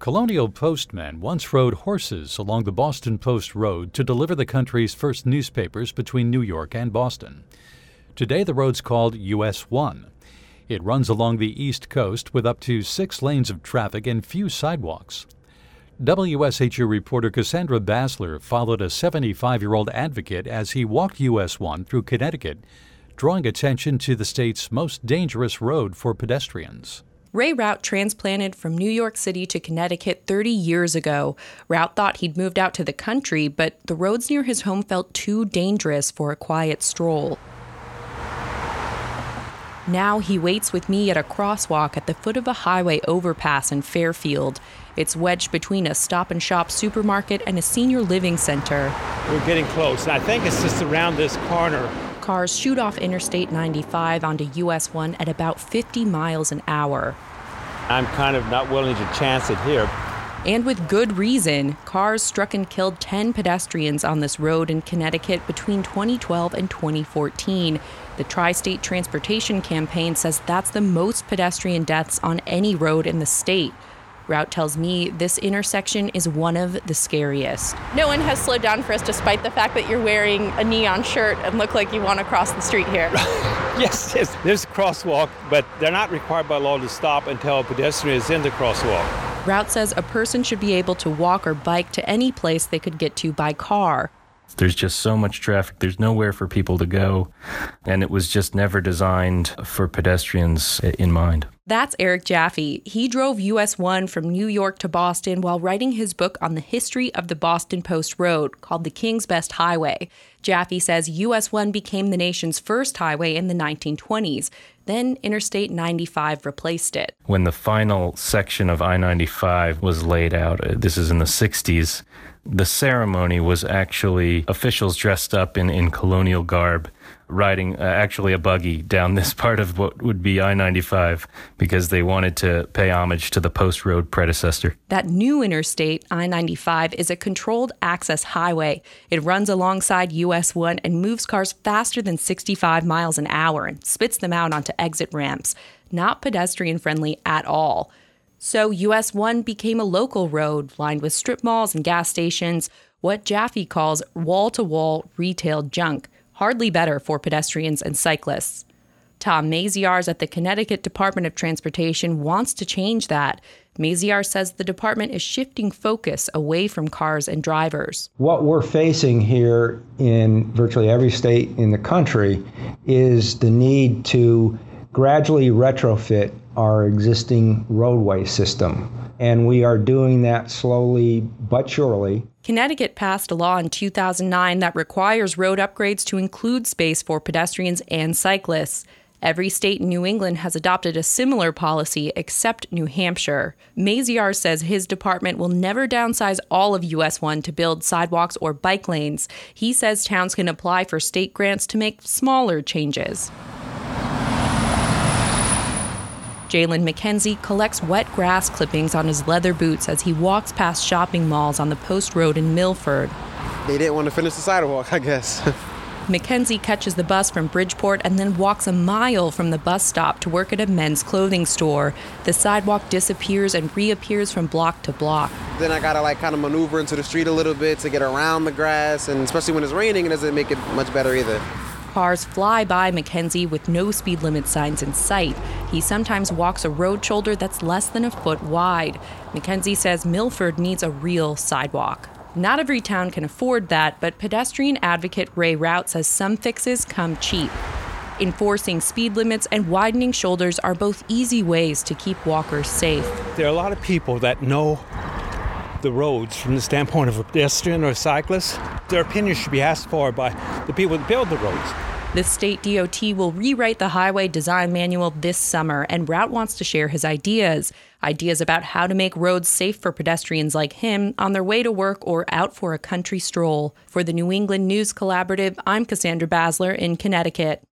Colonial postmen once rode horses along the Boston Post Road to deliver the country's first newspapers between New York and Boston. Today, the road's called US 1. It runs along the East Coast with up to 6 lanes of traffic and few sidewalks. WSHU reporter Cassandra Basler followed a 75-year-old advocate as he walked US 1 through Connecticut, drawing attention to the state's most dangerous road for pedestrians. Ray Rout transplanted from New York City to Connecticut 30 years ago. Rout thought he'd moved out to the country, but the roads near his home felt too dangerous for a quiet stroll. Now he waits with me at a crosswalk at the foot of a highway overpass in Fairfield. It's wedged between a Stop and Shop supermarket and a senior living center. We're getting close, and I think it's just around this corner. Cars shoot off Interstate 95 onto US 1 at about 50 miles an hour. I'm kind of not willing to chance it here. And with good reason. Cars struck and killed 10 pedestrians on this road in Connecticut between 2012 and 2014. The Tri-State Transportation Campaign says that's the most pedestrian deaths on any road in the state. Rout tells me this intersection is one of the scariest. No one has slowed down for us despite the fact that you're wearing a neon shirt and look like you want to cross the street here. Yes, there's a crosswalk, but they're not required by law to stop until a pedestrian is in the crosswalk. Rout says a person should be able to walk or bike to any place they could get to by car. There's just so much traffic. There's nowhere for people to go. And it was just never designed for pedestrians in mind. That's Eric Jaffe. He drove US 1 from New York to Boston while writing his book on the history of the Boston Post Road called The King's Best Highway. Jaffe says US 1 became the nation's first highway in the 1920s. Then Interstate 95 replaced it. When the final section of I-95 was laid out, this is in the 60s, the ceremony was actually officials dressed up in colonial garb, riding actually a buggy down this part of what would be I-95 because they wanted to pay homage to the Post Road predecessor. That new interstate, I-95, is a controlled access highway. It runs alongside US 1 and moves cars faster than 65 miles an hour and spits them out onto exit ramps. Not pedestrian-friendly at all. So US 1 became a local road lined with strip malls and gas stations, what Jaffe calls wall-to-wall retail junk, hardly better for pedestrians and cyclists. Tom Maziarz at the Connecticut Department of Transportation wants to change that. Maziarz says the department is shifting focus away from cars and drivers. What we're facing here in virtually every state in the country is the need to gradually retrofit our existing roadway system. And we are doing that slowly but surely. Connecticut passed a law in 2009 that requires road upgrades to include space for pedestrians and cyclists. Every state in New England has adopted a similar policy except New Hampshire. Maziarz says his department will never downsize all of US 1 to build sidewalks or bike lanes. He says towns can apply for state grants to make smaller changes. Jalen McKenzie collects wet grass clippings on his leather boots as he walks past shopping malls on the Post Road in Milford. They didn't want to finish the sidewalk, I guess. McKenzie catches the bus from Bridgeport and then walks a mile from the bus stop to work at a men's clothing store. The sidewalk disappears and reappears from block to block. Then I gotta kind of maneuver into the street a little bit to get around the grass, and especially when it's raining, it doesn't make it much better either. Cars fly by McKenzie with no speed limit signs in sight. He sometimes walks a road shoulder that's less than a foot wide. McKenzie says Milford needs a real sidewalk. Not every town can afford that, but pedestrian advocate Ray Rout says some fixes come cheap. Enforcing speed limits and widening shoulders are both easy ways to keep walkers safe. There are a lot of people that know the roads from the standpoint of a pedestrian or a cyclist. Their opinion should be asked for by the people that build the roads. The state DOT will rewrite the highway design manual this summer, and Rout wants to share his ideas about how to make roads safe for pedestrians like him on their way to work or out for a country stroll. For the New England News Collaborative, I'm Cassandra Basler in Connecticut.